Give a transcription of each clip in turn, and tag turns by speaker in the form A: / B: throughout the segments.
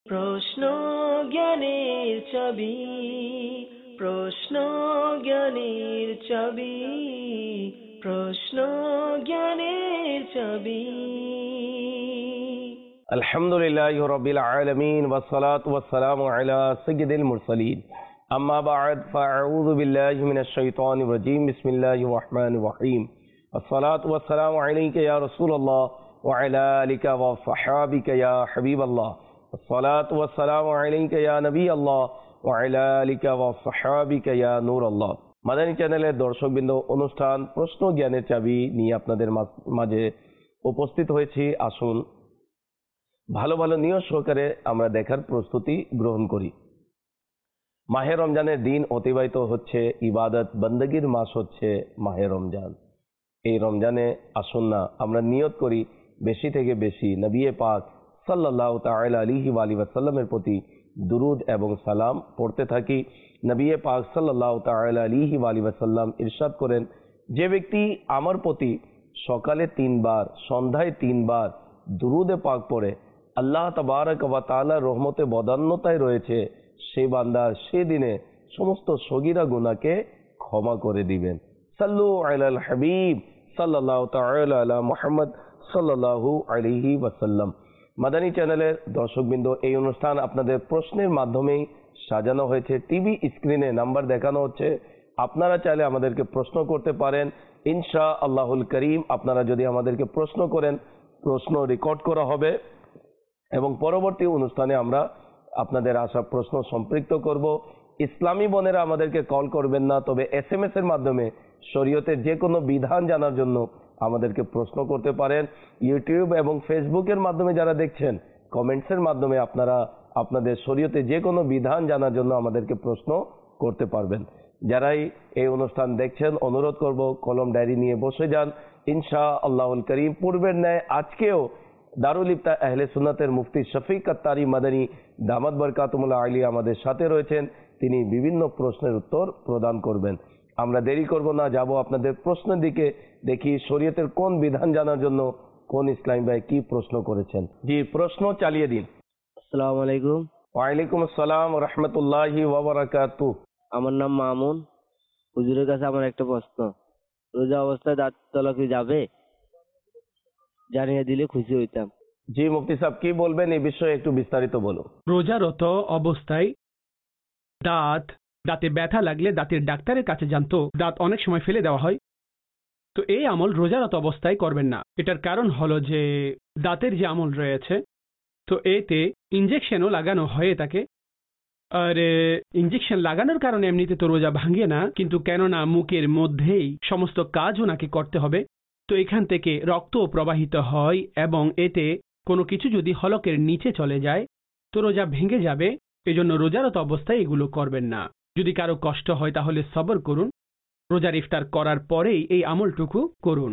A: প্রশ্ন জ্ঞানের চাবি, প্রশ্ন জ্ঞানের চাবি, প্রশ্ন জ্ঞানের চাবি।
B: আলহামদুলিল্লাহি রাব্বিল আলামিন ওয়াসসালাতু ওয়াসসালামু আলা সাইয়্যিদিল মুরসালিন। আম্মা বা'দ ফাআউযু বিল্লাহি মিনাশ শাইতানির রাজীম। বিসমিল্লাহির রহমানির রহিম। আসসালাতু ওয়াসসালামু আলাইকা ইয়া রাসূলুল্লাহ ওয়া আলা আলিকা ওয়া সাহবিকা ইয়া হাবিবাল্লাহ। আসসালাতু ওয়াসসালামু আলাইকা ইয়া নবিয়াল্লাহ ওয়া আলা আলিকা ওয়া সাহবিকা ইয়া নূরাল্লাহ। মাদানী চ্যানেলের দর্শকবৃন্দ, অনুষ্ঠান প্রশ্ন জ্ঞানের চাবি নিয়ে আপনাদের মাঝে উপস্থিত হয়েছি। আসুন ভালো ভালো নিয়ত সহকারে আমরা দেখার প্রস্তুতি গ্রহণ করি। মাহে রমজানের দিন অতিবাহিত হচ্ছে, ইবাদত বন্দগির মাস হচ্ছে মাহে রমজান। এই রমজানে আসুন না আমরা নিয়ত করি বেশি থেকে বেশি নবী পাক সাল্লাল্লাহু তাআলা আলাইহি ওয়া সাল্লামের প্রতি দুরুদ এবং সালাম পড়তে থাকি। নবী পাক সাল্লাল্লাহু তাআলা আলাইহি ওয়া সাল্লাম ইরশাদ করেন, যে ব্যক্তি আমার প্রতি সকালে 3 বার সন্ধ্যায় 3 বার দুরুদে পাক পড়ে আল্লাহ তাবারক ওয়া তাআলার রহমতে বদান্যতায় রয়েছে, সে বান্দা সেদিনে সমস্ত সগীরা গুনাহকে ক্ষমা করে দিবেন। সাল্লু আলাল হাবিব সাল্লাল্লাহু তাআলা আলা মুহাম্মদ সাল্লাল্লাহু আলাইহি ওয়াসাল্লাম। মাদানী চ্যানেলের দর্শকবৃন্দ, এই অনুষ্ঠান আপনাদের প্রশ্নের মাধ্যমেই সাজানো হয়েছে। টিভি স্ক্রিনে নাম্বার দেখানো হচ্ছে, আপনারা চাইলে আমাদেরকে প্রশ্ন করতে পারেন ইনশাআল্লাহুল করিম। আপনারা যদি আমাদেরকে প্রশ্ন করেন, প্রশ্ন রেকর্ড করা হবে এবং পরবর্তী অনুষ্ঠানে আমরা আপনাদের আসা প্রশ্ন সম্পৃক্ত করব। ইসলামী বোনেরা আমাদেরকে কল করবেন না, তবে SMS এর মাধ্যমে শরীয়তের যে কোনো বিধান জানার জন্য আমাদেরকে প্রশ্ন করতে পারেন। ইউটিউব এবং ফেসবুকের মাধ্যমে যারা দেখছেন, কমেন্টসের মাধ্যমে আপনারা আপনাদের শরীয়তে যে কোনো বিধান জানার জন্য আমাদেরকে প্রশ্ন করতে পারবেন। যারাই এই অনুষ্ঠান দেখছেন, অনুরোধ করব কলম ডায়েরি নিয়ে বসে যান ইনশাআল্লাহুল করিম। পূর্বের ন্যায় আজকেও দারুল ইফতা আহলে সুন্নাতের মুফতি শফিক আত্তারি মাদানী দামাত বরকাতুল্লাহ আলী আমাদের সাথে রয়েছেন। তিনি বিভিন্ন প্রশ্নের উত্তর প্রদান করবেন। আমরা দেরি করব না, যাব আপনাদের প্রশ্নের দিকে। দেখি শরীয়তের কোন বিধান জানার জন্য কোন ইসলামী ভাই কি প্রশ্ন করেছেন। জি, প্রশ্ন চালিয়ে দিন।
C: আসসালামু আলাইকুম।
B: ওয়ালাইকুম আসসালাম ওয়া রাহমাতুল্লাহি ওয়া বারাকাতুহু।
C: আমার নাম মামুন। হুজুরের কাছে আমার একটা প্রশ্ন, রোজা অবস্থায় দাঁত তোলা কি যাবে? জানিয়ে দিলে খুশি হইতাম।
B: জি মুফতি সাহেব, কি বলবেন এই বিষয়ে একটু বিস্তারিত বলুন।
D: রোজারত অবস্থায় দাঁতে ব্যথা লাগলে দাঁতের ডাক্তারের কাছে জানতো, দাঁত অনেক সময় ফেলে দেওয়া হয়। তো এই আমল রোজারত অবস্থায় করবেন না। এটার কারণ হলো যে দাঁতের যে আমল রয়েছে, তো এতে ইঞ্জেকশনও লাগানো হয়ে থাকে। আর ইঞ্জেকশন লাগানোর কারণে এমনিতে তো রোজা ভাঙে না, কিন্তু কেননা মুখের মধ্যেই সমস্ত কাজ ওনাকে করতে হবে, তো এখান থেকে রক্ত প্রবাহিত হয় এবং এতে কোনো কিছু যদি হলকের নিচে চলে যায় তো রোজা ভেঙে যাবে। এজন্য রোজারত অবস্থায় এগুলো করবেন না। যদি কারো কষ্ট হয় তাহলে সবর করুন, রোজার ইফতার করার পরেই এই আমলটুকু করুন।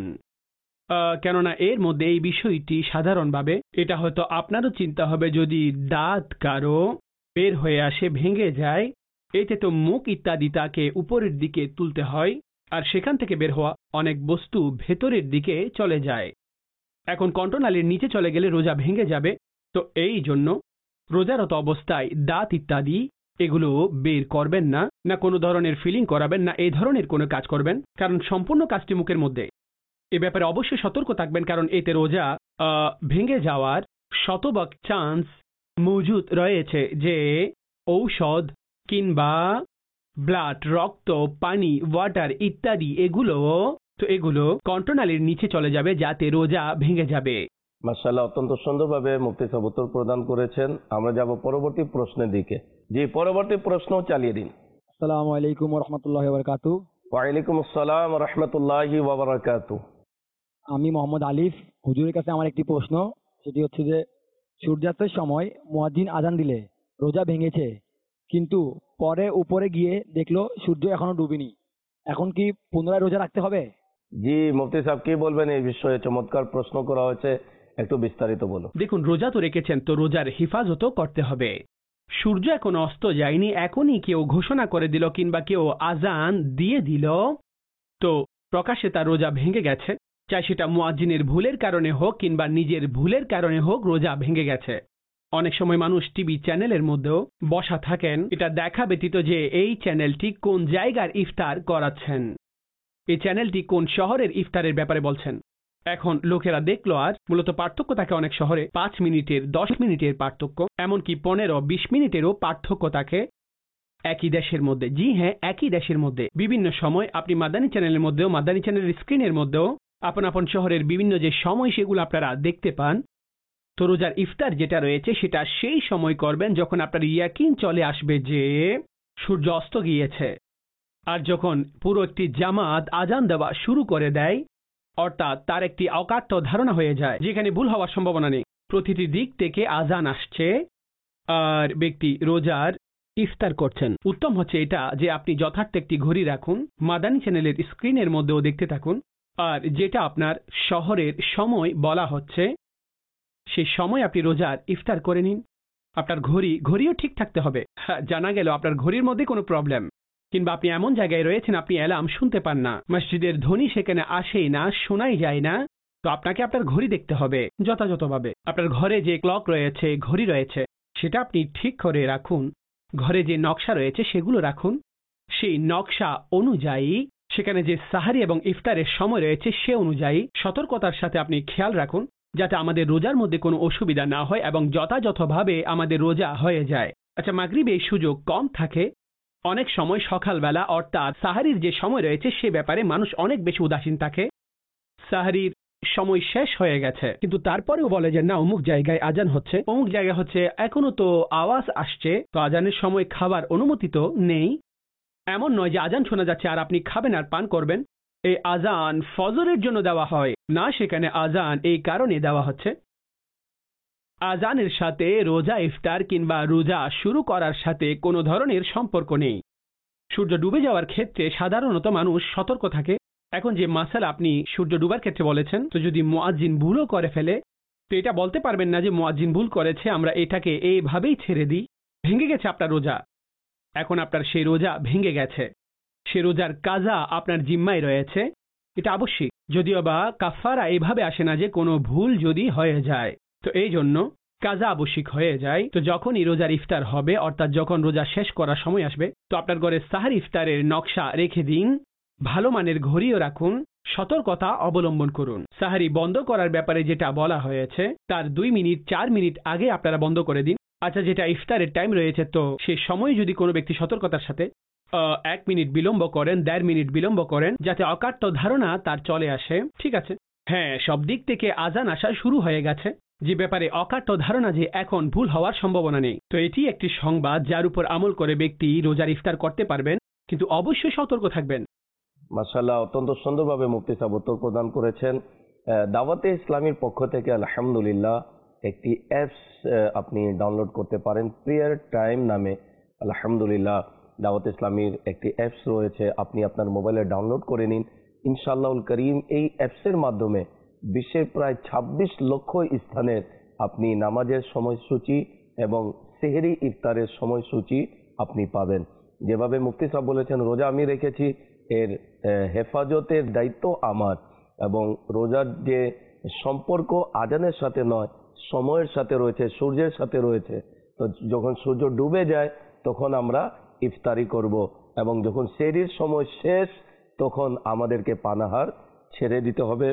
D: কেননা এর মধ্যে এই বিষয়টি সাধারণভাবে এটা হয়তো আপনারও চিন্তা হবে, যদি দাঁত কারো বের হয়ে আসে, ভেঙে যায়, এতে তো মুখ ইত্যাদি তাকে উপরের দিকে তুলতে হয়, আর সেখান থেকে বের হওয়া অনেক বস্তু ভেতরের দিকে চলে যায়। এখন কণ্ঠনালীর নিচে চলে গেলে রোজা ভেঙে যাবে। তো এই জন্য রোজারত অবস্থায় দাঁত ইত্যাদি এগুলো বের করবেন না, না কোনো ধরনের ফিলিং করাবেন না, এই ধরনের কোনো কাজ করবেন, কারণ সম্পূর্ণ কাজটি মুখের মধ্যে। এ ব্যাপারে অবশ্যই সতর্ক থাকবেন, কারণ এতে রোজা ভেঙে যাওয়ার শতভাগ চান্স মজুদ রয়েছে। যে ঔষধ কিংবা ব্লাড, রক্ত, পানি, ওয়াটার ইত্যাদি এগুলো কণ্ঠনালীর নিচে চলে যাবে, যাতে রোজা ভেঙে যাবে।
B: মাশাআল্লাহ, অত্যন্ত সুন্দরভাবে মুফতি সাহেব উত্তর প্রদান করেছেন। আমরা যাব পরবর্তী প্রশ্নের দিকে। জি, পরবর্তী প্রশ্ন চালিয়ে দিন।
E: আসসালামু আলাইকুম ওয়া রাহমাতুল্লাহি ওয়া বারাকাতুহু।
B: ওয়ালাইকুম আসসালাম ওয়া রাহমাতুল্লাহি ওয়া বারাকাতুহু।
E: আমি মোহাম্মদ আলিফ। হুজুরের কাছে আমার একটি প্রশ্ন, সেটি হচ্ছে যে সূর্যাস্তের সময় মুয়াজ্জিন আজান দিলে রোজা ভেঙেছে, কিন্তু পরে উপরে গিয়ে দেখলো সূর্য এখনো ডুবেনি, এখন কি পুনরায় রোজা রাখতে হবে?
B: জি মুফতি সাহেব, কি বলবেন এই বিষয়ে? চমৎকার প্রশ্ন করা হয়েছে, একটু বিস্তারিত বলুন।
D: দেখুন, রোজা তো রেখেছেন, তো রোজার হেফাজতও করতে হবে। সূর্য এখন অস্ত যায়নি, এখনই কেউ ঘোষণা করে দিল কিংবা কেউ আজান দিয়ে দিল, তো প্রকাশ্যে তার রোজা ভেঙে গেছে। চাই সেটা মুয়াজ্জিনের ভুলের কারণে হোক কিংবা নিজের ভুলের কারণে হোক, রোজা ভেঙে গেছে। অনেক সময় মানুষ টিভি চ্যানেলের মধ্যেও বসা থাকেন এটা দেখা ব্যতীত যে এই চ্যানেলটি কোন জায়গার ইফতার করাচ্ছেন, এই চ্যানেলটি কোন শহরের ইফতারের ব্যাপারে বলছেন। এখন লোকেরা দেখলো আর মূলত পার্থক্য থাকে অনেক শহরে 5 মিনিটের 10 মিনিটের পার্থক্য, এমনকি 15-20 মিনিটেরও পার্থক্য থাকে একই দেশের মধ্যে। জি হ্যাঁ, একই দেশের মধ্যে বিভিন্ন সময় আপনি মাদানী চ্যানেলের মধ্যেও, মাদানী চ্যানেলের স্ক্রিনের মধ্যেও আপন আপন শহরের বিভিন্ন যে সময় সেগুলো আপনারা দেখতে পান। তো রোজার ইফতার যেটা রয়েছে সেটা সেই সময় করবেন যখন আপনার ইয়াকিন চলে আসবে যে সূর্য অস্ত গিয়েছে। আর যখন পুরো একটি জামাত আজান দেওয়া শুরু করে দেয়, অর্থাৎ তার একটি অকাট্য ধারণা হয়ে যায় যেখানে ভুল হওয়ার সম্ভাবনা নেই, প্রতিটি দিক থেকে আজান আসছে আর ব্যক্তি রোজার ইফতার করছেন, উত্তম হচ্ছে এটা যে আপনি যথার্থ একটি ঘড়ি রাখুন, মাদানী চ্যানেলের স্ক্রিনের মধ্যেও দেখতে থাকুন, আর যেটা আপনার শহরের সময় বলা হচ্ছে সেই সময় আপনি রোজার ইফতার করে নিন। আপনার ঘড়িও ঠিক থাকতে হবে। জানা গেল আপনার ঘড়ির মধ্যে কোনো প্রবলেম, কিংবা আপনি এমন জায়গায় রয়েছেন আপনি অ্যালার্ম শুনতে পান না, মসজিদের ধ্বনি সেখানে আসেই না, শোনাই যায় না, তো আপনাকে আপনার ঘড়ি দেখতে হবে যথাযথভাবে। আপনার ঘরে যে ক্লক রয়েছে, ঘড়ি রয়েছে, সেটা আপনি ঠিক করে রাখুন। ঘরে যে নকশা রয়েছে সেগুলো রাখুন, সেই নকশা অনুযায়ী সেখানে যে সাহারি এবং ইফতারের সময় রয়েছে সে অনুযায়ী সতর্কতার সাথে আপনি খেয়াল রাখুন যাতে আমাদের রোজার মধ্যে কোনো অসুবিধা না হয় এবং যথাযথভাবে আমাদের রোজা হয়ে যায়। আচ্ছা, মাগরিবে এই সুযোগ কম থাকে, অনেক সময় সকালবেলা অর্থাৎ সাহারির যে সময় রয়েছে সে ব্যাপারে মানুষ অনেক বেশি উদাসীন থাকে। সাহারির সময় শেষ হয়ে গেছে কিন্তু তারপরেও বলে যে না অমুক জায়গায় আজান হচ্ছে, অমুক জায়গা হচ্ছে, এখনো তো আওয়াজ আসছে, তো আজানের সময় খাবার অনুমতি তো নেই। এমন নয় যে আজান শোনা যাচ্ছে আর আপনি খাবেন আর পান করবেন। এই আজান ফজরের জন্য দেওয়া হয় না, সেখানে আজান এই কারণে দেওয়া হচ্ছে আজানের সাথে রোজা ইফতার কিংবা রোজা শুরু করার সাথে কোনো ধরনের সম্পর্ক নেই। সূর্য ডুবে যাওয়ার ক্ষেত্রে সাধারণত মানুষ সতর্ক থাকে। এখন যে মাসালা আপনি সূর্য ডুবার ক্ষেত্রে বলেছেন, তো যদি মুয়াজ্জিন ভুলও করে ফেলে তো এটা বলতে পারবেন না যে মুয়াজ্জিন ভুল করেছে, আমরা এটাকে এইভাবেই ছেড়ে দিই, ভেঙে গেছে আপনার রোজা। এখন আপনার সেই রোজা ভেঙে গেছে, সে রোজার কাজা আপনার জিম্মায় রয়েছে, এটা আবশ্যিক। যদিও বা কাফারা এইভাবে আসে না যে কোনো ভুল যদি হয়ে যায়, তো এই জন্য কাজা আবশ্যিক হয়ে যায়। তো যখনই রোজার ইফতার হবে অর্থাৎ যখন রোজা শেষ করার সময় আসবে, তো আপনার ঘরে সাহার ইফতারের নকশা রেখে দিন, ভালো মানের ঘড়িও রাখুন, সতর্কতা অবলম্বন করুন। সাহারি বন্ধ করার ব্যাপারে যেটা বলা হয়েছে তার 2 মিনিট 4 মিনিট আগে আপনারা বন্ধ করে দিন। আচ্ছা, যেটা ইফতারের টাইম রয়েছে তো সেই সময় যদি কোনো ব্যক্তি সতর্কতার সাথে 1 মিনিট বিলম্ব করেন, 1.5 মিনিট বিলম্ব করেন যাতে অকাট্য ধারণা তার চলে আসে, ঠিক আছে। হ্যাঁ, সব দিক থেকে আজান আসা শুরু হয়ে গেছে, যে ব্যাপারে অকাট্য ধারণা যে এখন ভুল হওয়ার সম্ভাবনা নেই। তো এটি একটি সংবাদ যার উপর আমল করে ব্যক্তি রোজার ইফতার করতে পারবেন, কিন্তু অবশ্যই সতর্ক থাকবেন।
B: মাশাআল্লাহ, অত্যন্ত সুন্দরভাবে মুফতি সাহেব উত্তর প্রদান করেছেন। দাওয়াতে ইসলামীর পক্ষ থেকে আলহামদুলিল্লাহ একটি অ্যাপস আপনি ডাউনলোড করতে পারেন, প্রেয়ার টাইম নামে। আলহামদুলিল্লাহ দাওয়াতে ইসলামীর একটি অ্যাপস রয়েছে, আপনি আপনার মোবাইলে ডাউনলোড করে নিন। ইনশাআল্লাহুল করিম এই অ্যাপসের মাধ্যমে বিশ্বের প্রায় 26 লক্ষ স্থানের আপনি নামাজের সময়সূচি এবং সেহরি ইফতারের সময়সূচি আপনি পাবেন। যেভাবে মুফতি সাহেব বলেছেন রোজা আমি রেখেছি, এর হেফাজতের দায়িত্ব আমার, এবং রোজার যে সম্পর্ক আজানের সাথে নয়, সময়ের সাথে রয়েছে, সূর্যের সাথে রয়েছে। তো যখন সূর্য ডুবে যায় তখন আমরা ইফতারি করব, এবং যখন সেহরির সময় শেষ তখন আমাদেরকে পানাহার ছেড়ে দিতে হবে।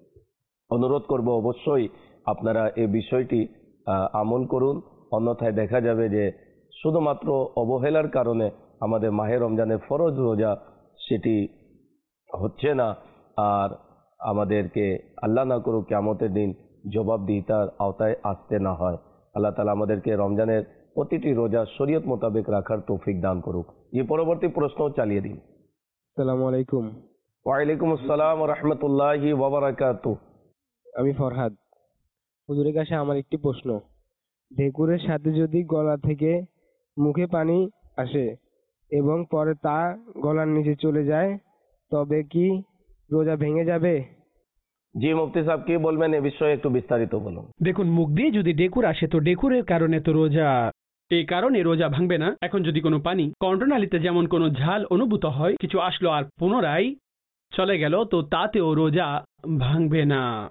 B: অনুরোধ করব অবশ্যই আপনারা এই বিষয়টি আমল করুন, অন্যথায় দেখা যাবে যে শুধুমাত্র অবহেলার কারণে আমাদের মাহে রমজানের ফরজ রোজা সেটি হচ্ছে না, আর আমাদেরকে আল্লাহ না করুক কিয়ামতের দিন জবাবদিহিতার আওতায় আসতে না হয়। আল্লাহ তাআলা আমাদেরকে রমজানের প্রতিটি রোজা শরীয়ত মোতাবেক রাখার তৌফিক দান করুক। এই পরবর্তী প্রশ্ন চালিয়ে দিন।
F: আসসালামু আলাইকুম।
B: ওয়ালাইকুম আসসালাম ওয়া রাহমাতুল্লাহি ওয়া বারাকাতুহু।
F: আমি ফরহাদ। হুজুরের কাছে আমার একটি প্রশ্ন, ঢেকুরের সাথে যদি গলা থেকে মুখে পানি আসে এবং পরে তা গলার নিচে চলে যায় তবে কি রোজা ভেঙে যাবে?
B: জি মুফতি সাহেব কি বলবেন এ বিষয়ে একটু বিস্তারিত বলুন।
D: দেখুন, মুখ দিয়ে যদি ডেকুর আসে তো ডেকুরের কারণে তো রোজা, এই কারণে রোজা ভাঙবে না। এখন যদি কোনো পানি কণ্ঠনালীতে যেমন কোনো ঝাল অনুভূত হয়, কিছু আসলো আর পুনরায় চলে গেল, তো তাতেও রোজা ভাঙবে না।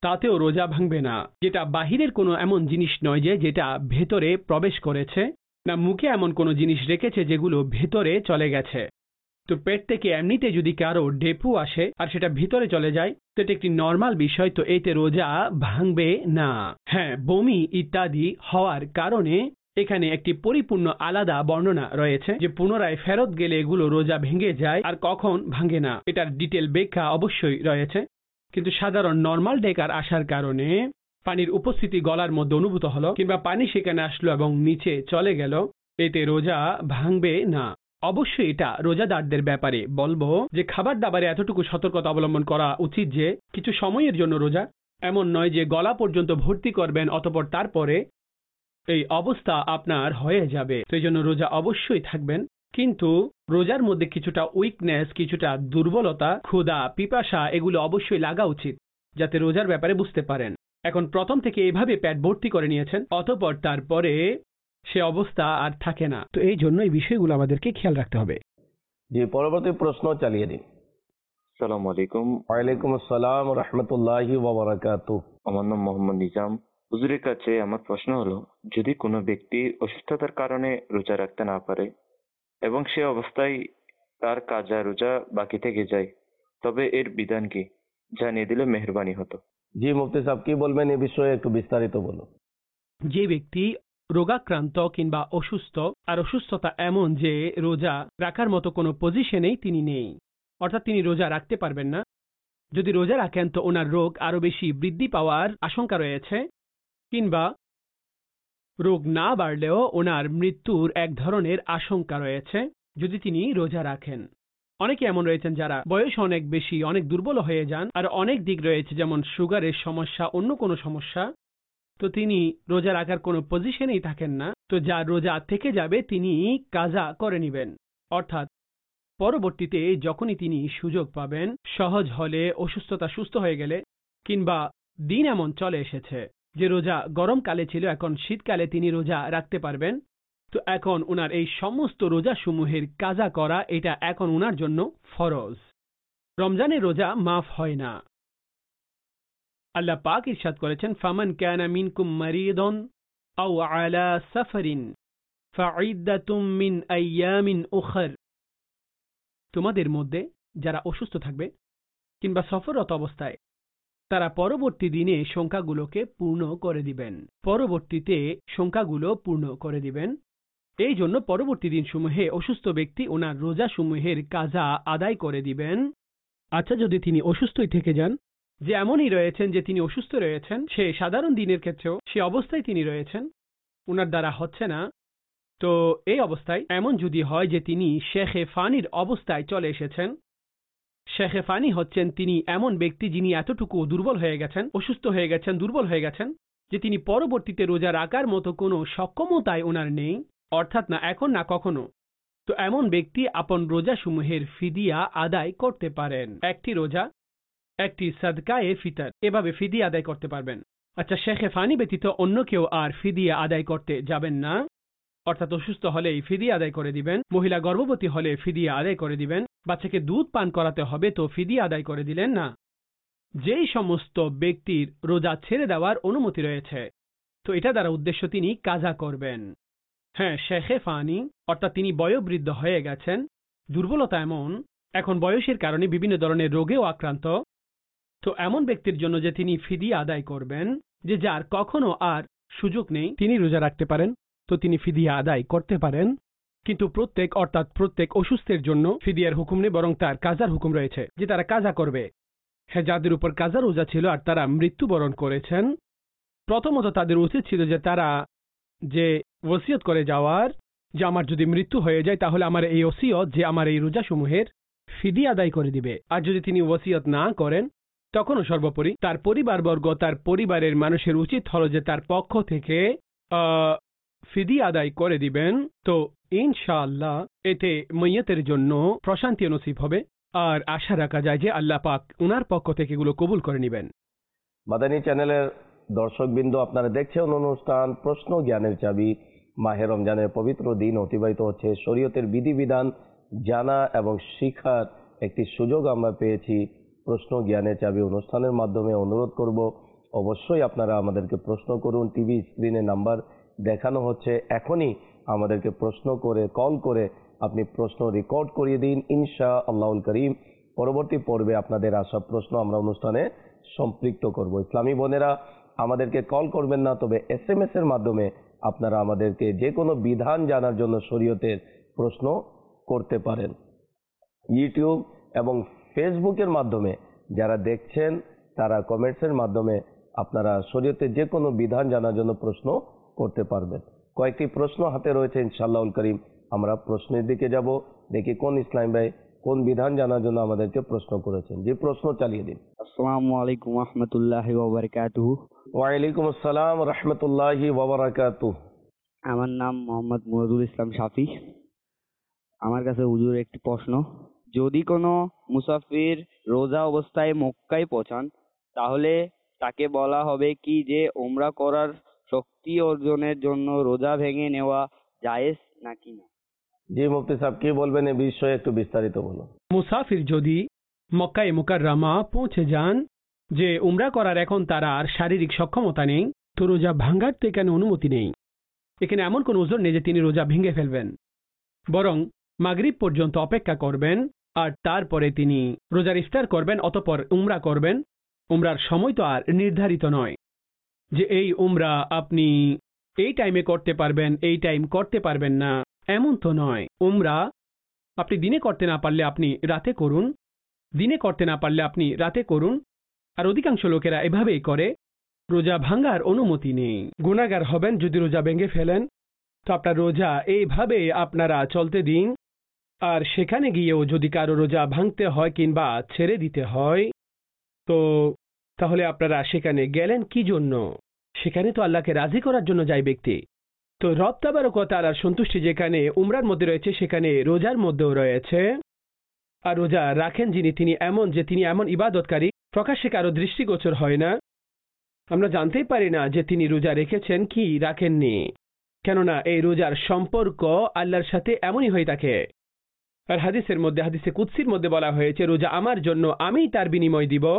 D: তাতেও রোজা ভাঙবে না। যেটা বাহিরের কোনো এমন জিনিস নয় যে যেটা ভেতরে প্রবেশ করেছে, না মুখে এমন কোনো জিনিস রেখেছে যেগুলো ভেতরে চলে গেছে। তো পেট থেকে এমনিতে যদি কারো ডেপু আসে আর সেটা ভিতরে চলে যায় তো এটা একটি নর্মাল বিষয়, তো এতে রোজা ভাঙবে না। হ্যাঁ, বমি ইত্যাদি হওয়ার কারণে এখানে একটি পরিপূর্ণ আলাদা বর্ণনা রয়েছে যে পুনরায় ফেরত গেলে এগুলো রোজা ভেঙে যায় আর কখন ভাঙে না, এটার ডিটেল ব্যাখ্যা অবশ্যই রয়েছে। কিন্তু সাধারণ নর্মাল ডেকার আসার কারণে পানির উপস্থিতি গলার মধ্যে অনুভূত হলো কিংবা পানি সেখানে আসলো এবং নিচে চলে গেল, এতে রোজা ভাঙবে না। অবশ্যই এটা রোজাদারদের ব্যাপারে বলবো যে খাবার দাবারে এতটুকু সতর্কতা অবলম্বন করা উচিত যে কিছু সময়ের জন্য রোজা, এমন নয় যে গলা পর্যন্ত ভর্তি করবেন অতঃপর তারপরে এই অবস্থা আপনার হয়ে যাবে। তো এই জন্য রোজা অবশ্যই থাকবেন, কিন্তু রোজার মধ্যে কিছুটা উইকনেস, কিছুটা দুর্বলতা, ক্ষুধা, পিপাসা এগুলো অবশ্যই লাগা উচিত যাতে রোজার ব্যাপারে বুঝতে পারেন। এখন প্রথম থেকে এইভাবে পেট ভর্তি করে নিয়েছেন, অতঃপর তারপরে সে অবস্থা আর থাকে না। তো এই জন্য এই বিষয়গুলো আমাদেরকে খেয়াল রাখতে হবে।
B: জি, পরবর্তী প্রশ্ন চালিয়ে দিন।
G: আসসালামু আলাইকুম।
B: ওয়ালাইকুম আসসালাম ওয়া রাহমাতুল্লাহি ওয়া বারাকাতুহু।
G: আমার নাম মোহাম্মদ নিজাম। হুজুরের কাছে আমার প্রশ্ন হলো, যদি কোনো ব্যক্তি অসুস্থতার কারণে রোজা রাখতে না পারে এবং সে অবস্থায় তার কাজা রোজা বাকি থেকে যায়, তবে এর বিধান কি? জানিয়ে দিলে মেহেরবানি হতো।
B: জি মুফতি সাহেব, কি বলবেন এই বিষয়ে একটু বিস্তারিত বলুন।
D: যে ব্যক্তি রোগাক্রান্ত কিংবা অসুস্থ আর অসুস্থতা এমন যে রোজা রাখার মতো কোনো পজিশনেই তিনি নেই, অর্থাৎ তিনি রোজা রাখতে পারবেন না, যদি রোজা রাখেন তো ওনার রোগ আরো বেশি বৃদ্ধি পাওয়ার আশঙ্কা রয়েছে, কিংবা রোগ না বাড়লেও ওনার মৃত্যুর এক ধরনের আশঙ্কা রয়েছে যদি তিনি রোজা রাখেন। অনেকে এমন রয়েছেন যারা বয়স অনেক বেশি, অনেক দুর্বল হয়ে যান, আর অনেক দিক রয়েছে যেমন সুগারের সমস্যা, অন্য কোনো সমস্যা, তো তিনি রোজা রাখার কোনো পজিশনেই থাকেন না। তো যার রোজা থেকে যাবে তিনি কাজা করে নেবেন, অর্থাৎ পরবর্তীতে যখনই তিনি সুযোগ পাবেন, সহজ হলে, অসুস্থতা সুস্থ হয়ে গেলে, কিংবা দিন এমন চলে এসেছে যে রোজা গরমকালে ছিল এখন শীতকালে তিনি রোজা রাখতে পারবেন, তো এখন উনার এই সমস্ত রোজা সমূহের কাজা করা এটা এখন উনার জন্য ফরজ। রমজানের রোজা মাফ হয় না। আল্লাহ পাক ইরশাদ করেছেন, ফামান কানা মিনকুম মারিদান আও আলা সাফারিন ফাইদ্দাতুম মিন আইয়ামিন উখর। তোমাদের মধ্যে যারা অসুস্থ থাকবে কিংবা সফররত অবস্থায় তারা পরবর্তী দিনে সংখ্যাগুলোকে পূর্ণ করে দিবেন, পরবর্তীতে সংখ্যাগুলো পূর্ণ করে দিবেন। এই জন্য পরবর্তী দিন সমূহে অসুস্থ ব্যক্তি ওনার রোজা সমূহের কাজা আদায় করে দিবেন। আচ্ছা, যদি তিনি অসুস্থই থেকে যান, যে এমনই রয়েছেন যে তিনি অসুস্থ রয়েছেন, সে সাধারণ দিনের ক্ষেত্রেও সে অবস্থায় তিনি রয়েছেন, ওনার দ্বারা হচ্ছে না, তো এই অবস্থায় এমন যদি হয় যে তিনি শেখে ফানির অবস্থায় চলে এসেছেন, শেখে ফানি হচ্ছেন তিনি এমন ব্যক্তি যিনি এতটুকু দুর্বল হয়ে গেছেন, অসুস্থ হয়ে গেছেন, দুর্বল হয়ে গেছেন যে তিনি পরবর্তীতে রোজা রাখার মতো কোনো সক্ষমতায় ওনার নেই, অর্থাৎ না এখন না কখনো, তো এমন ব্যক্তি আপন রোজা সমূহের ফিদিয়া আদায় করতে পারেন। একটি রোজা, একটি সাদকায়ে ফিতর, এভাবে ফিদিয়া আদায় করতে পারবেন। আচ্ছা, শেখে ফানি ব্যতীত অন্য কেউ আর ফিদিয়া আদায় করতে যাবেন না, অর্থাৎ অসুস্থ হলেই ফিদিয়া আদায় করে দিবেন, মহিলা গর্ভবতী হলে ফিদিয়া আদায় করে দিবেন, বাচ্চাকে দুধ পান করাতে হবে তো ফিদিয়া আদায় করে দিলেন না। যেই সমস্ত ব্যক্তির রোজা ছেড়ে দেওয়ার অনুমতি রয়েছে, তো এটা দ্বারা উদ্দেশ্য তিনি কাজা করবেন। হ্যাঁ, শেখে ফানি অর্থাৎ তিনি বয়োবৃদ্ধ হয়ে গেছেন, দুর্বলতা এমন, এখন বয়সের কারণে বিভিন্ন ধরনের রোগেও আক্রান্ত, তো এমন ব্যক্তির জন্য যে তিনি ফিদিয়া আদায় করবেন, যে যার কখনো আর সুযোগ নেই তিনি রোজা রাখতে পারেন, তো তিনি ফিদিয়া আদায় করতে পারেন। কিন্তু প্রত্যেক অসুস্থের জন্য ফিদিয়ার হুকুম নেই, বরং তার কাজার হুকুম রয়েছে যে তারা কাজা করবে। হ্যাঁ, যাদের উপর কাজা রোজা ছিল আর তারা মৃত্যুবরণ করেছেন, প্রথমত তাদের উচিত ছিল যে তারা যে ওসিয়ত করে যাওয়ার যে আমার যদি মৃত্যু হয়ে যায় তাহলে আমার এই ওসিয়ত যে আমার এই রোজা সমূহের ফিদিয়া আদায় করে দিবে। আর যদি তিনি ওসিয়ত না করেন তখনও সর্বোপরি তার পরিবারবর্গ, তার পরিবারের মানুষের উচিত হলো যে তার পক্ষ থেকে ফিদিয়া আদায় করে দিবেন। তো ইনশাআল্লাহ এতে মাইয়াতের জন্য প্রশান্তি নসিব হবে, আর আশা রাখা যায় যে আল্লাহ পাক উনার পক্ষ থেকে এগুলো কবুল করে নেবেন।
B: মাদানী চ্যানেলের দর্শকবৃন্দ, আপনারা দেখছেন অনুষ্ঠান প্রশ্ন জ্ঞানের চাবি। মাহে রমজানের পবিত্র দিন অতিবাহিত হচ্ছে, শরীয়তের বিধিবিধান জানা এবং শিখার একটি সুযোগ আমরা পেয়েছি প্রশ্ন জ্ঞানের চাবি অনুষ্ঠানের মাধ্যমে। অনুরোধ করব অবশ্যই আপনারা আমাদেরকে প্রশ্ন করুন। টিভি স্ক্রিনে নাম্বার দেখানো হচ্ছে, এখনই আমাদেরকে প্রশ্ন করে কল করে আপনি প্রশ্ন রেকর্ড করিয়ে দিন। ইনশা আল্লাহুল করিম পরবর্তী পর্বে আপনাদের আসা প্রশ্ন আমরা অনুষ্ঠানে সম্পৃক্ত করব। ইসলামী বোনেরা, আমাদেরকে কল করবেন না, তবে SMS এর মাধ্যমে আপনারা আমাদেরকে যে কোনো বিধান জানার জন্য শরীয়তের প্রশ্ন করতে পারেন। ইউটিউব এবং ফেসবুকের মাধ্যমে যারা দেখছেন তারা কমেন্টসের মাধ্যমে আপনারা শরীয়তের যে কোনো বিধান জানার জন্য প্রশ্ন করতে পারবেন। কয়েকটি প্রশ্ন হাতে রয়েছে, ইনশাআল্লাহুল করিম আমরা প্রশ্নের দিকে যাব। দেখি কোন ইসলাম ভাই কোন বিধান জানার জন্য আমাদেরকে প্রশ্ন করেছেন। যে প্রশ্ন চালিয়ে দিন।
C: আসসালামু আলাইকুম ওয়া রাহমাতুল্লাহি ওয়া বারাকাতুহু।
B: ওয়ালাইকুম আসসালাম ওয়া রাহমাতুল্লাহি ওয়া বারাকাতুহু।
C: আমার নাম মোহাম্মদ মুরাদুল ইসলাম শাফি। আমার কাছে হুজুর একটি প্রশ্ন, যদি কোনো মুসাফির রোজা অবস্থায় মক্কায় পৌঁছান তাহলে তাকে বলা হবে কি যে উমরা করার শক্তি অর্জনের জন্য রোজা ভেঙে নেওয়া জায়েজ নাকি না?
B: জি মুফতি সাহেব কি বলবেন এই বিষয়ে একটু বিস্তারিত বলুন।
D: মুসাফির যদি মক্কায়ে মুকাররমা পৌঁছে যান যে উমরা করার এখন তার আর শারীরিক সক্ষমতা নেই, তো রোজা ভাঙার তো এখানে অনুমতি নেই। এখানে এমন কোনো ওজর নেই যে তিনি রোজা ভেঙে ফেলবেন, বরং মাগরিব পর্যন্ত অপেক্ষা করবেন আর তারপরে তিনি রোজার ইফতার করবেন, অতঃপর উমরা করবেন। উমরার সময় তো আর নির্ধারিত নয় যে এই উমরা আপনি এই টাইমে করতে পারবেন, এই টাইম করতে পারবেন না, এমন তো নয়। উমরা আপনি দিনে করতে না পারলে আপনি রাতে করুন, দিনে করতে না পারলে আপনি রাতে করুন। আর অধিকাংশ লোকেরা এভাবেই করে। রোজা ভাঙার অনুমতি নেই। গুনাহগার হবেন যদি রোজা ভেঙে ফেলেন, তো আপনার রোজা এইভাবে আপনারা চলতে দিন। আর সেখানে গিয়েও যদি কারো রোজা ভাঙতে হয় কিংবা ছেড়ে দিতে হয়, তো তাহলে আপনারা সেখানে গেলেন কি জন্য? সেখানে তো আল্লাহকে রাজি করার জন্য যায় ব্যক্তি। তো রব তাবারক ওয়া তাআলার সন্তুষ্টি যেখানে উমরার মধ্যে রয়েছে, সেখানে রোজার মধ্যেও রয়েছে। আর রোজা রাখেন যিনি, তিনি এমন যে তিনি এমন ইবাদতকারী প্রকাশ্যে কারো দৃষ্টিগোচর হয় না। আমরা জানতেই পারি না যে তিনি রোজা রেখেছেন কি রাখেননি, কেননা এই রোজার সম্পর্ক আল্লাহর সাথে এমনই হয়ে থাকে। আর হাদিসের মধ্যে, হাদিসে কুদসির মধ্যে বলা হয়েছে, রোজা আমার জন্য, আমি তার বিনিময় দিব।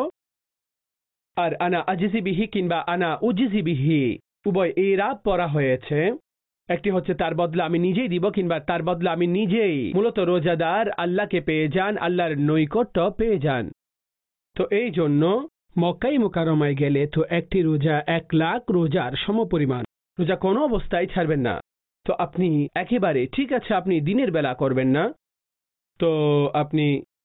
D: আর আনা আজিজি বিহি কিংবা আনা উজিজি বিহি উভয় ইরাব পড়া হয়েছে। একটি হচ্ছে তার বদলা আমি নিজেই দিব, কিংবা তার বদলা আমি নিজেই। মূলত রোজাদার আল্লাহকে পেয়ে যান, আল্লাহর নৈকট্য পেয়ে যান। তো এই জন্য মক্কায়ে মুকাররমায় গেলে তো একটি রোজা 1,00,000 রোজার সমপরিমাণ। রোজা কোনো অবস্থায় ছাড়বেন না। তো আপনি একেবারে ঠিক আছে, আপনি দিনের বেলা করবেন না, তো আপনি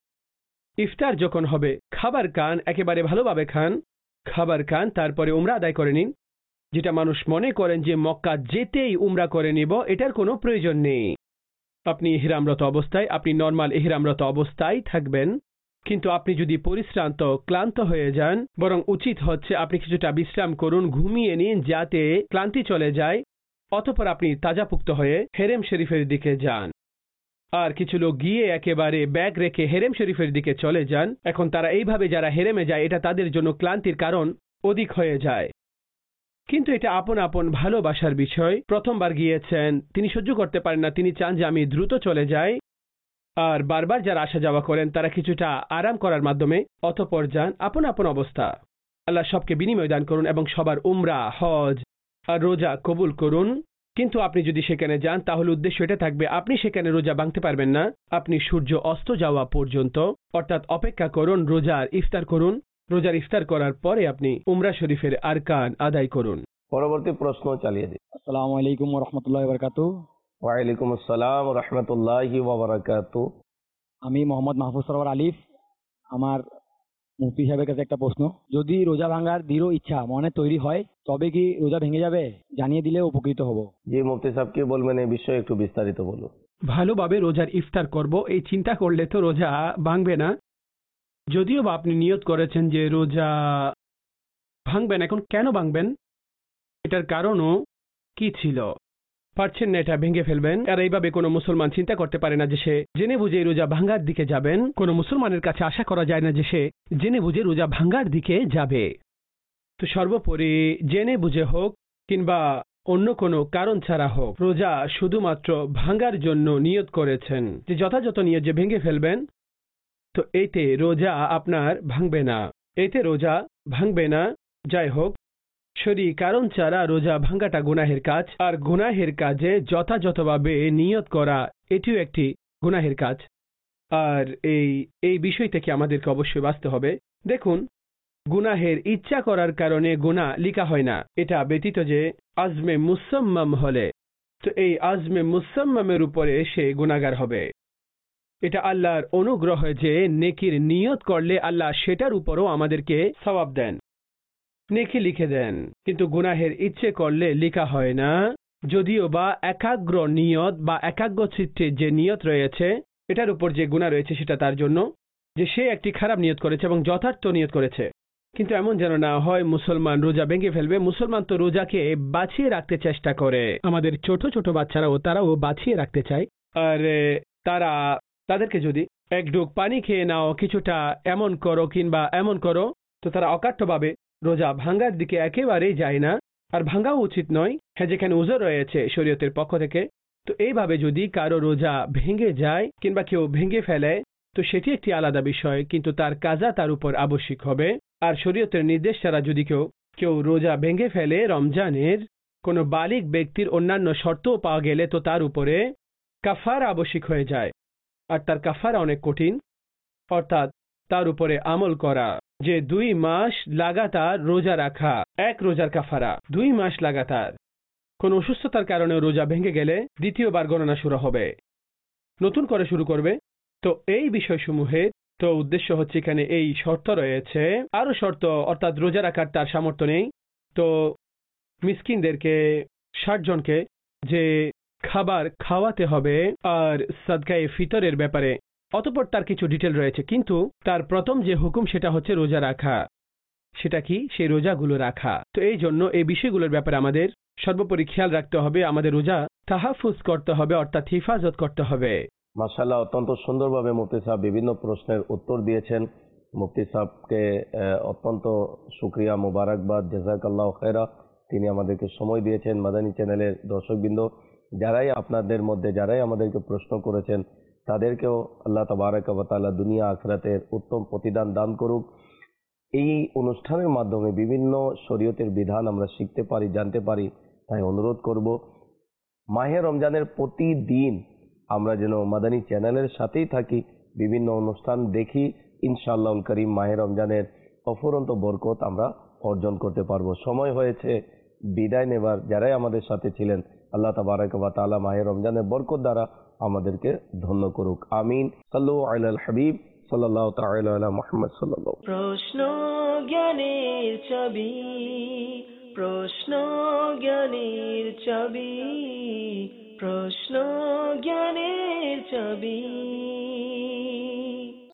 D: ইফতার যখন হবে খাবার খান, একেবারে ভালোভাবে খান, খাবার খান, তারপরে উমরা আদায় করে নিন। যেটা মানুষ মনে করেন যে মক্কা যেতেই উমরা করে নিব, এটার কোনো প্রয়োজন নেই। আপনি ইহরামরত অবস্থায়, আপনি নর্মাল ইহরামরত অবস্থায় থাকবেন। কিন্তু আপনি যদি পরিশ্রান্ত ক্লান্ত হয়ে যান, বরং উচিত হচ্ছে আপনি কিছুটা বিশ্রাম করুন, ঘুমিয়ে নিন যাতে ক্লান্তি চলে যায়। অতঃপর আপনি তাজাপুক্ত হয়ে হেরেম শরীফের দিকে যান। আর কিছু লোক গিয়ে একেবারে ব্যাগ রেখে হেরেম শরীফের দিকে চলে যান। এখন তারা এইভাবে যারা হেরেমে যায়, এটা তাদের জন্য ক্লান্তির কারণ অধিক হয়ে যায়। কিন্তু এটা আপন আপন ভালোবাসার বিষয়। প্রথমবার গিয়েছেন, তিনি সহ্য করতে পারেন না, তিনি চান যে আমি দ্রুত চলে যাই। আর বারবার যারা আসা যাওয়া করেন তারা কিছুটা আরাম করার মাধ্যমে অতঃপর যান। আপন আপন অবস্থা। আল্লাহ সবকে বিনিময় দান করুন এবং সবার উমরা, হজ আর রোজা কবুল করুন। কিন্তু আপনি যদি সেখানে যান তাহলে উদ্দেশ্য এটা থাকবে, আপনি সেখানে রোজা ভাঙতে পারবেন না। আপনি সূর্য অস্ত যাওয়া পর্যন্ত অর্থাৎ অপেক্ষা করুন, রোজার ইফতার করুন। রোজার ইফতার করার পরে আপনি উমরা শরীফের আরকান আদায় করুন।
B: পরবর্তী প্রশ্ন চালিয়ে দিন।
E: আসসালামু আলাইকুম ওয়া রাহমাতুল্লাহি ওয়া বারাকাতুহু।
B: ওয়ালাইকুম আসসালাম ওয়া রাহমাতুল্লাহি ওয়া বারাকাতুহু।
E: আমি মোহাম্মদ মাহফুজ সরওয়ার আলিফ। আমার মুফতি সাহেবের কাছে একটা প্রশ্ন, যদি রোজা ভাঙার দৃঢ় ইচ্ছা মনে তৈরি হয় তবে কি রোজা ভেঙে যাবে? জানিয়ে দিলে উপকৃত হব।
B: জি মুফতি সাহেব কি বলবেন এই বিষয়ে একটু বিস্তারিত বলুন।
D: ভালোভাবে রোজার ইফতার করব এই চিন্তা করলে তো রোজা ভাঙবে না। যদিও বা আপনি নিয়ত করেছেন যে রোজা ভাঙবেন, এখন কেন ভাঙবেন এটার কারণও কি ছিল, পারছেন না এটা ভেঙে ফেলবেন। আর এইভাবে কোনো মুসলমান চিন্তা করতে পারে না যে সে জেনে বুঝে রোজা ভাঙার দিকে যাবেন। কোনো মুসলমানের কাছে আশা করা যায় না যে সে জেনে বুঝে রোজা ভাঙার দিকে যাবে। তো সর্বোপরি জেনে বুঝে হোক কিংবা অন্য কোনো কারণ ছাড়া হোক, রোজা শুধুমাত্র ভাঙার জন্য নিয়ত করেছেন, যে যথাযথ নিয়ত যে ভেঙে ফেলবেন, তো এতে রোজা আপনার ভাঙবে না, এতে রোজা ভাঙবে না। যাই হোক, শরীর কারণ ছাড়া রোজা ভাঙ্গাটা গুনাহের কাজ, আর গুনাহের কাজে যথাযথভাবে নিয়ত করা এটিও একটি গুনাহের কাজ। আর এই বিষয় থেকে আমাদেরকে অবশ্যই বাঁচতে হবে। দেখুন, গুনাহের ইচ্ছা করার কারণে গুনাহ লিখা হয় না, এটা ব্যতীত যে আজমে মুসাম্মাম হলে, তো এই আজমে মুসাম্মামের উপরে সে গুনাহগার হবে। এটা আল্লাহর অনুগ্রহ যে নেকির নিয়ত করলে আল্লাহ সেটার উপরও আমাদেরকে সওয়াব দেন, নেকি লিখে দেন। কিন্তু গুনাহের ইচ্ছে করলে লিখা হয় না, যদিও বা একাগ্র নিয়ত বা একাগ্র চিত্তে যে নিয়ত রয়েছে এটার উপর যে গুনাহ রয়েছে সেটা তার জন্য যে সে একটি খারাপ নিয়ত করেছে এবং যথার্থ নিয়ত করেছে। কিন্তু এমন যেন না হয় মুসলমান রোজা ভেঙে ফেলবে। মুসলমান তো রোজাকে বাঁচিয়ে রাখতে চেষ্টা করে, আমাদের ছোট ছোট বাচ্চারাও তারাও বাঁচিয়ে রাখতে চায়। আর তাদেরকে যদি এক ঢোক পানি খেয়ে নাও, কিছুটা এমন করো কিংবা এমন করো, তো তারা অকাট্যভাবে রোজা ভাঙ্গার দিকে একেবারেই যায় না, আর ভাঙ্গাও উচিত নয়। হ্যাঁ, যেখানে উযর রয়েছে শরীয়তের পক্ষ থেকে, তো এইভাবে যদি কারো রোজা ভেঙে যায় কিংবা কেউ ভেঙে ফেলে তো সেটি একটি আলাদা বিষয়, কিন্তু তার কাজা তার উপর আবশ্যিক হবে। আর শরীয়তের নির্দেশ ছাড়া যদি কেউ রোজা ভেঙে ফেলে রমজানের, কোনো বালিগ ব্যক্তির অন্যান্য শর্তও পাওয়া গেলে তো তার উপরে কাফারা আবশ্যিক হয়ে যায়, আর তার কাফারা অনেক কঠিন। অর্থাৎ তার উপরে আমল করা যে 2 মাস লাগাতার রোজা রাখা, এক রোজার কাফারা 2 মাস লাগাতার। কোন অসুস্থতার কারণে রোজা ভেঙে গেলে দ্বিতীয়বার গণনা শুরু হবে, নতুন করে শুরু করবে। তো এই বিষয়সমূহের তো উদ্দেশ্য হচ্ছে এখানে এই শর্ত রয়েছে, আরো শর্ত, অর্থাৎ রোজা রাখার তার সামর্থ্য নেই, তো মিসকিনদেরকে 60 জনকে যে খাবার খাওয়াতে হবে, আর সাদকায়ে ফিতরের ব্যাপারে অতঃপর তার কিছু ডিটেল রয়েছে। কিন্তু তার প্রথম যে হুকুম সেটা হচ্ছে রোজা রাখা। সেটা কি? সেই রোজাগুলো রাখা। তো এই জন্য এই বিষয়গুলোর ব্যাপারে আমাদের সর্বোপরি খেয়াল রাখতে হবে, আমাদের রোজা তাহাফুজ করতে হবে, অর্থাৎ হিফাজত করতে হবে।
B: মাশাআল্লাহ, অত্যন্ত সুন্দরভাবে মুফতি সাহেব বিভিন্ন প্রশ্নের উত্তর দিয়েছেন। মুফতি সাহেবকে অত্যন্ত শুকরিয়া, মুবারকবাদ, জাযাকাল্লাহু খায়রা। তিনি আমাদেরকে সময় দিয়েছেন। মাদানী চ্যানেলের দর্শকবৃন্দ যারাই আপনাদের মধ্যে যারাই আমাদেরকে প্রশ্ন করেছেন তাদেরকেও আল্লাহ তাবারাকা ওয়া তাআলা দুনিয়া আখিরাতের উত্তম প্রতিদান দান করুক। এই অনুষ্ঠানের মাধ্যমে বিভিন্ন শরীয়তের বিধান আমরা শিখতে পারি, জানতে পারি। তাই অনুরোধ করব, মাহে রমজানের প্রতিদিন আমরা যেন মাদানী চ্যানেলের সাথেই থাকি, বিভিন্ন অনুষ্ঠান দেখি। ইনশাআল্লাহুল কারীম মাহে রমজানের অফুরন্ত বরকত আমরা অর্জন করতে পারবো। সময় হয়েছে বিদায় নেবার। যারাই আমাদের সাথে ছিলেন, আল্লাহ তাবারাকা ওয়া তাআলা মাহে রমজানের বরকত দ্বারা আমাদেরকে ধন্য করুক। আমিন। সাল্লু আলাল হাবিব সাল্লাল্লাহু তাআলা আলা মুহাম্মদ সাল্লাল্লাহু।
A: প্রশ্ন জ্ঞানের চাবি, প্রশ্ন জ্ঞানের চাবি, প্রশ্ন জ্ঞানের চাবি।